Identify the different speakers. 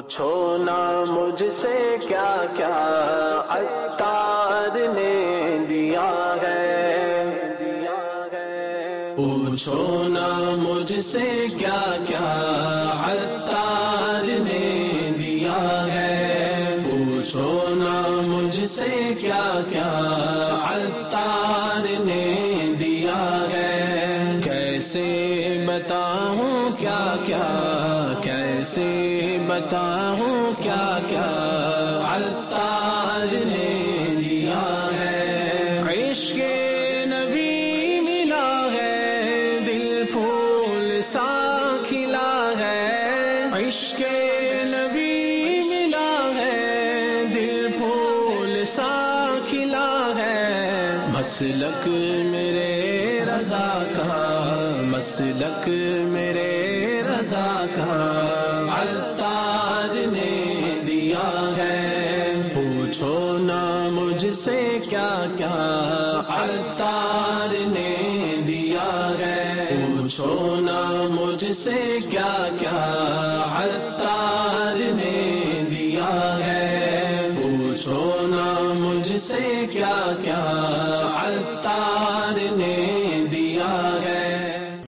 Speaker 1: پوچھو نا مجھ سے کیا کیا عطار نے دیا ہے، پوچھو نا مجھ سے کیا کیا عطار نے دیا ہے، پوچھو نا مجھ سے کیا کیا عطار نے دیا ہے، کیسے بتاؤں کیا کیا، کیسے بتاؤں کیا کیا عطار نے دیا ہے، عشق نبی ملا ہے دل پھول سا کھلا ہے، عشق نبی ملا ہے دل پھول سا کھلا ہے، مسلک میرے رضا کا، مسلک میرے رضا کا عطار نے دیا ہے، پوچھو نا مجھ سے کیا کیا عطار نے دیا ہے، پوچھو نا مجھ سے کیا کیا عطار نے دیا ہے، پوچھو نا مجھ سے کیا کیا عطار نے